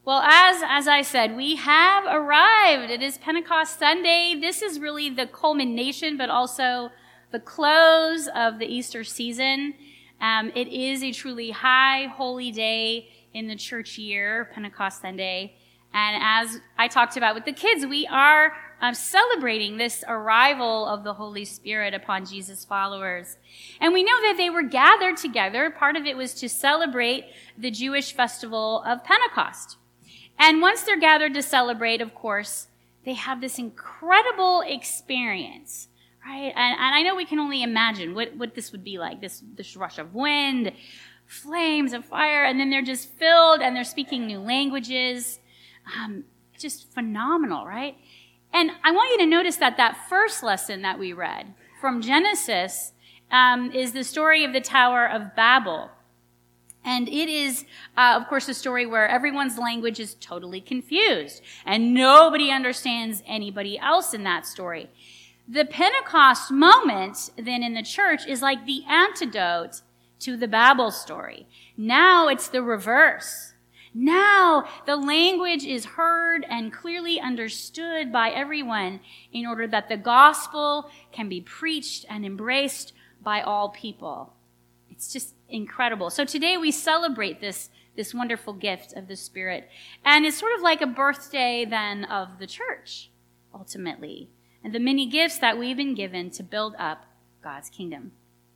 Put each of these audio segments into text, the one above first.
Well, as I said, we have arrived. It is Pentecost Sunday. This is really the culmination, but also the close of the Easter season. It is a truly high, holy day in the church year, Pentecost Sunday. And as I talked about with the kids, we are celebrating this arrival of the Holy Spirit upon Jesus' followers. And we know that they were gathered together. Part of it was to celebrate the Jewish festival of Pentecost. And once they're gathered to celebrate, of course, they have this incredible experience, right? And I know we can only imagine what this would be like, this rush of wind, flames of fire, and then they're just filled and they're speaking new languages. Just phenomenal, right? And I want you to notice that first lesson that we read from Genesis is the story of the Tower of Babel. And it is, of course, a story where everyone's language is totally confused and nobody understands anybody else in that story. The Pentecost moment then in the church is like the antidote to the Babel story. Now it's the reverse. Now the language is heard and clearly understood by everyone in order that the gospel can be preached and embraced by all people. It's just incredible. So today we celebrate this wonderful gift of the Spirit. And it's sort of like a birthday then of the church, ultimately, and the many gifts that we've been given to build up God's kingdom.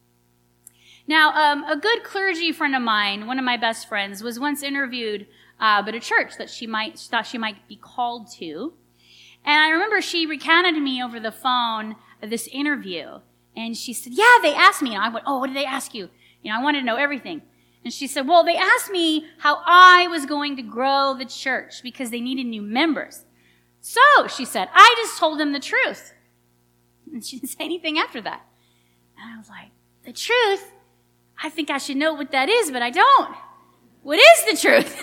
Now, a good clergy friend of mine, one of my best friends, was once interviewed at a church that she thought she might be called to. And I remember she recounted to me over the phone this interview. And she said, yeah, they asked me. And I went, oh, what did they ask you? I wanted to know everything. And she said, well, they asked me how I was going to grow the church because they needed new members. So, she said, I just told them the truth. And she didn't say anything after that. And I was like, the truth? I think I should know what that is, but I don't. What is the truth?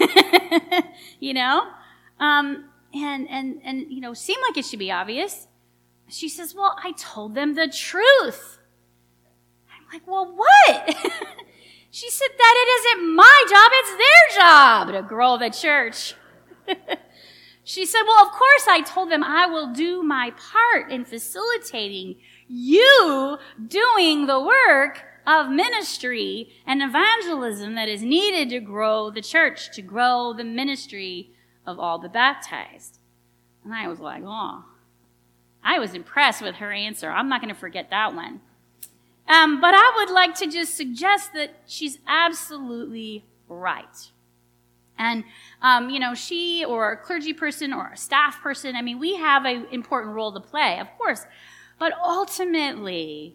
And seemed like it should be obvious. She says, well, I told them the truth. I'm like, well, what? She said that it isn't my job, it's their job to grow the church. She said, well, of course I told them I will do my part in facilitating you doing the work of ministry and evangelism that is needed to grow the church, to grow the ministry of all the baptized. And I was like, oh, I was impressed with her answer. I'm not going to forget that one. But I would like to just suggest that she's absolutely right. And, she or a clergy person or a staff person, we have an important role to play, of course. But ultimately,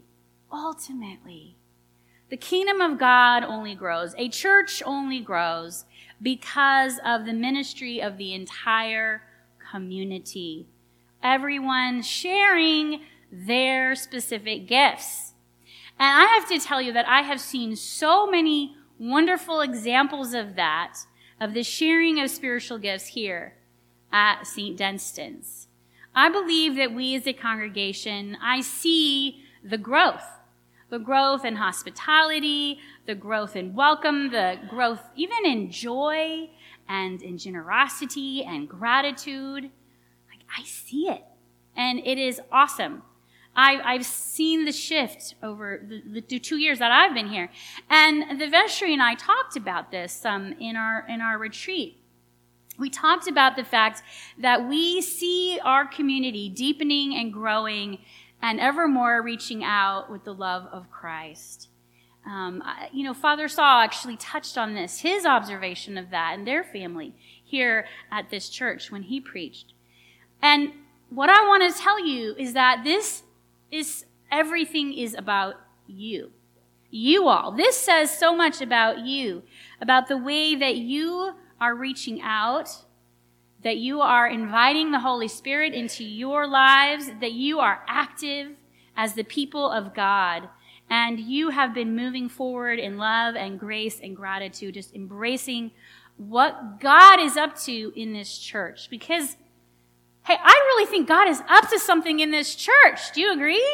the kingdom of God only grows. A church only grows because of the ministry of the entire community. Everyone sharing their specific gifts. And I have to tell you that I have seen so many wonderful examples of that, of the sharing of spiritual gifts here at St. Dunstan's. I believe that we as a congregation, I see the growth in hospitality, the growth in welcome, the growth even in joy and in generosity and gratitude. Like, I see it, and it is awesome. I've seen the shift over the 2 years that I've been here. And the vestry and I talked about this in our retreat. We talked about the fact that we see our community deepening and growing and ever more reaching out with the love of Christ. Father Saul actually touched on this, his observation of that and their family here at this church when he preached. And what I want to tell you is that everything is about you. You all. This says so much about you, about the way that you are reaching out, that you are inviting the Holy Spirit into your lives, that you are active as the people of God, and you have been moving forward in love and grace and gratitude, just embracing what God is up to in this church. Because, hey, I really think God is up to something in this church. Do you agree?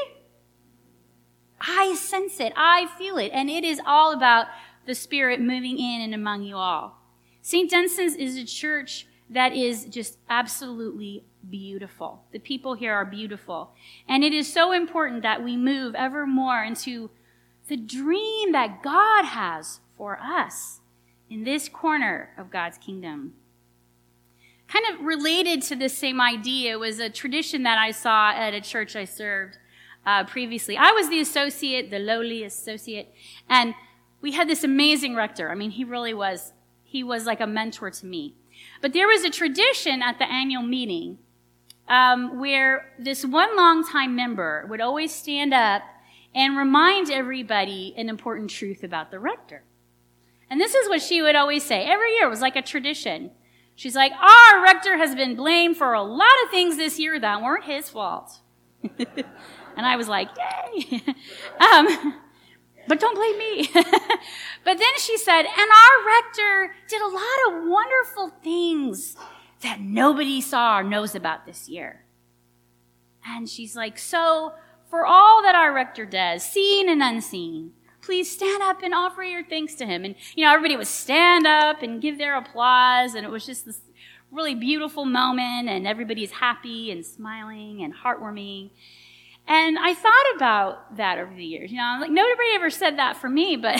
I sense it. I feel it. And it is all about the Spirit moving in and among you all. St. Dunstan's is a church that is just absolutely beautiful. The people here are beautiful. And it is so important that we move ever more into the dream that God has for us in this corner of God's kingdom. Kind of related to this same idea was a tradition that I saw at a church I served previously. I was the lowly associate, and we had this amazing rector. I mean, he was like a mentor to me. But there was a tradition at the annual meeting where this one longtime member would always stand up and remind everybody an important truth about the rector. And this is what she would always say. Every year it was like a tradition. She's like, our rector has been blamed for a lot of things this year that weren't his fault. And I was like, yay. But don't blame me. But then she said, and our rector did a lot of wonderful things that nobody saw or knows about this year. And she's like, so for all that our rector does, seen and unseen, please stand up and offer your thanks to him. And, everybody would stand up and give their applause. And it was just this really beautiful moment. And everybody's happy and smiling and heartwarming. And I thought about that over the years. Like nobody ever said that for me, but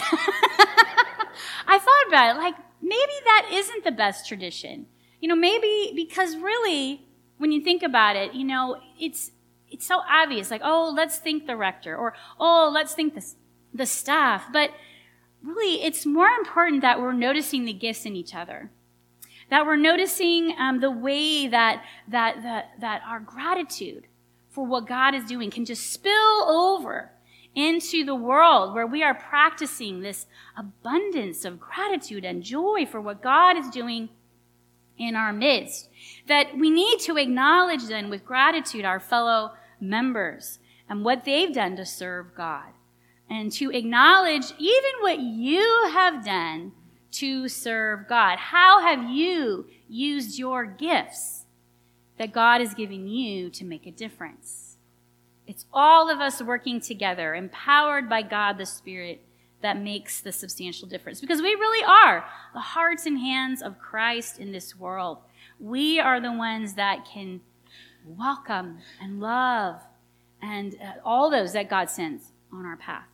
I thought about it. Like maybe that isn't the best tradition. Maybe because really, when you think about it, it's so obvious. Like, oh, let's thank the rector, or oh, let's thank the staff. But really, it's more important that we're noticing the gifts in each other. That we're noticing the way that our gratitude for what God is doing can just spill over into the world where we are practicing this abundance of gratitude and joy for what God is doing in our midst. That we need to acknowledge then with gratitude our fellow members and what they've done to serve God. And to acknowledge even what you have done to serve God. How have you used your gifts that God is giving you to make a difference? It's all of us working together, empowered by God the Spirit, that makes the substantial difference. Because we really are the hearts and hands of Christ in this world. We are the ones that can welcome and love and all those that God sends on our path.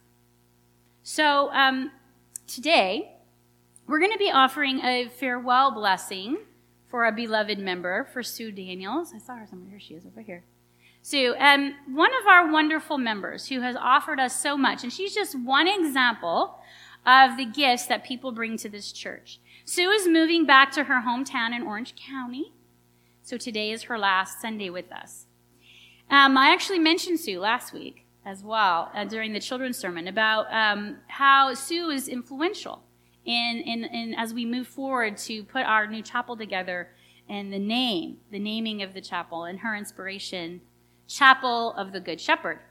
So today, we're going to be offering a farewell blessing for a beloved member, for Sue Daniels. I saw her somewhere. Here she is, over here. Sue, one of our wonderful members who has offered us so much, and she's just one example of the gifts that people bring to this church. Sue is moving back to her hometown in Orange County, so today is her last Sunday with us. I actually mentioned Sue last week as well during the children's sermon about how Sue is influential in as we move forward to put our new chapel together, and the naming of the chapel, and her inspiration, Chapel of the Good Shepherd.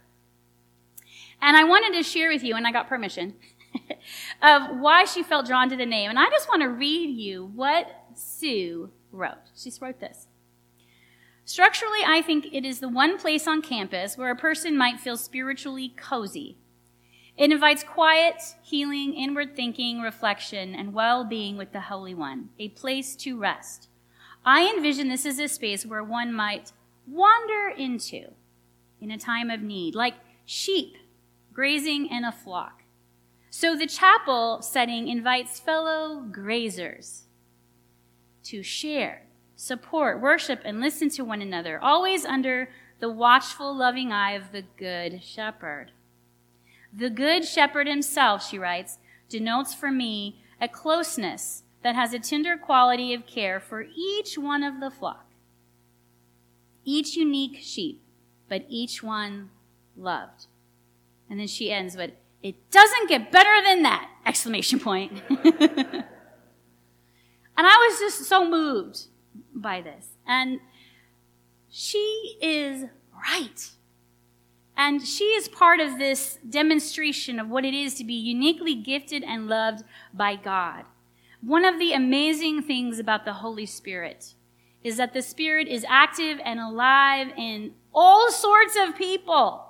And I wanted to share with you, and I got permission, of why she felt drawn to the name. And I just want to read you what Sue wrote. She wrote this. Structurally, I think it is the one place on campus where a person might feel spiritually cozy. It invites quiet, healing, inward thinking, reflection, and well-being with the Holy One, a place to rest. I envision this as a space where one might wander into in a time of need, like sheep grazing in a flock. So the chapel setting invites fellow grazers to share, support, worship, and listen to one another, always under the watchful, loving eye of the Good Shepherd. The Good Shepherd himself, she writes, denotes for me a closeness that has a tender quality of care for each one of the flock. Each unique sheep, but each one loved. And then she ends with, it doesn't get better than that! Exclamation point. And I was just so moved by this. And she is right. And she is part of this demonstration of what it is to be uniquely gifted and loved by God. One of the amazing things about the Holy Spirit is that the Spirit is active and alive in all sorts of people,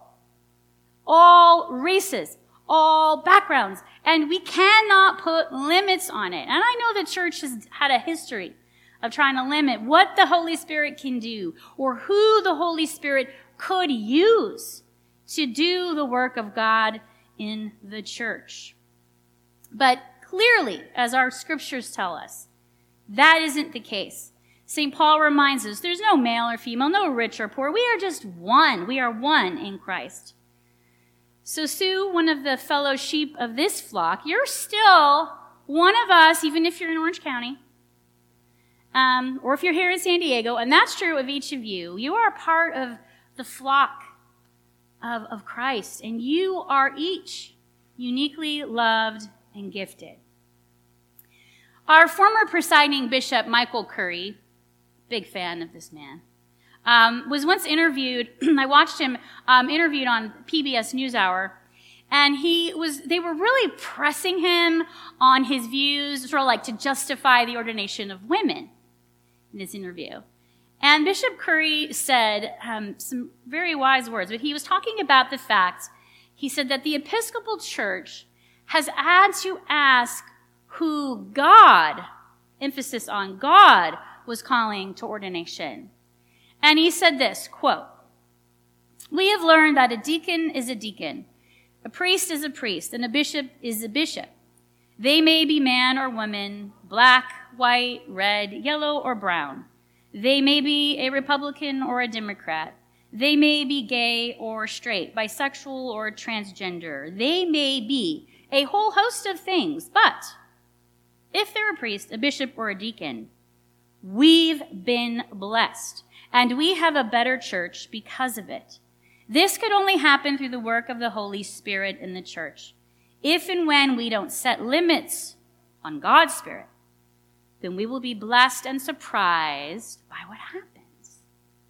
all races, all backgrounds, and we cannot put limits on it. And I know the church has had a history of trying to limit what the Holy Spirit can do or who the Holy Spirit could use to do the work of God in the church. But clearly, as our scriptures tell us, that isn't the case. St. Paul reminds us there's no male or female, no rich or poor. We are just one. We are one in Christ. So Sue, one of the fellow sheep of this flock, you're still one of us, even if you're in Orange County, or if you're here in San Diego, and that's true of each of you. You are part of the flock of Christ, and you are each uniquely loved and gifted. Our former presiding bishop, Michael Curry, big fan of this man, was once interviewed. I watched him interviewed on PBS NewsHour, and they were really pressing him on his views, sort of like to justify the ordination of women in this interview. And Bishop Curry said some very wise words, but he was talking about the fact, he said that the Episcopal Church has had to ask who God, emphasis on God, was calling to ordination. And he said this, quote, "We have learned that a deacon is a deacon, a priest is a priest, and a bishop is a bishop. They may be man or woman, black, white, red, yellow, or brown. They may be a Republican or a Democrat. They may be gay or straight, bisexual or transgender. They may be a whole host of things, but if they're a priest, a bishop, or a deacon, we've been blessed, and we have a better church because of it. This could only happen through the work of the Holy Spirit in the church. If and when we don't set limits on God's Spirit, then we will be blessed and surprised by what happens."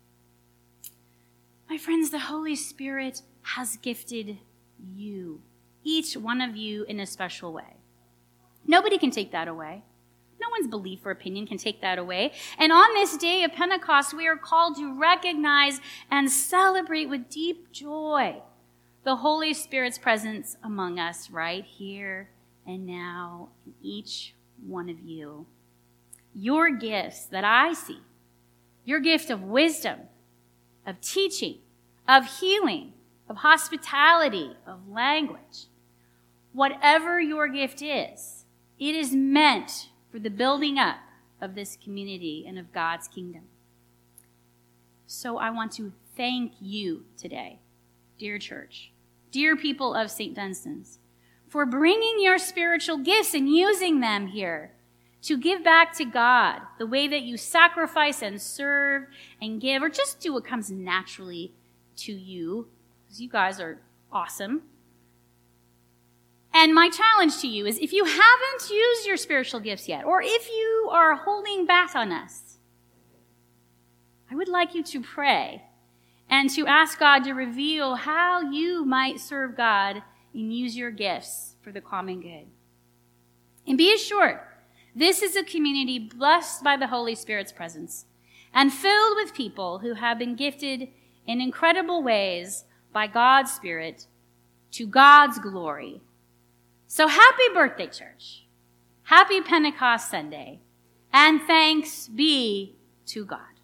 My friends, the Holy Spirit has gifted you, each one of you, in a special way. Nobody can take that away. No one's belief or opinion can take that away. And on this day of Pentecost, we are called to recognize and celebrate with deep joy the Holy Spirit's presence among us right here and now in each one of you. Your gifts that I see, your gift of wisdom, of teaching, of healing, of hospitality, of language, whatever your gift is, it is meant for the building up of this community and of God's kingdom. So I want to thank you today, dear church, dear people of St. Dunstan's, for bringing your spiritual gifts and using them here to give back to God the way that you sacrifice and serve and give, or just do what comes naturally to you, because you guys are awesome. And my challenge to you is, if you haven't used your spiritual gifts yet, or if you are holding back on us, I would like you to pray and to ask God to reveal how you might serve God and use your gifts for the common good. And be assured, this is a community blessed by the Holy Spirit's presence and filled with people who have been gifted in incredible ways by God's Spirit to God's glory. So happy birthday, church. Happy Pentecost Sunday. And thanks be to God.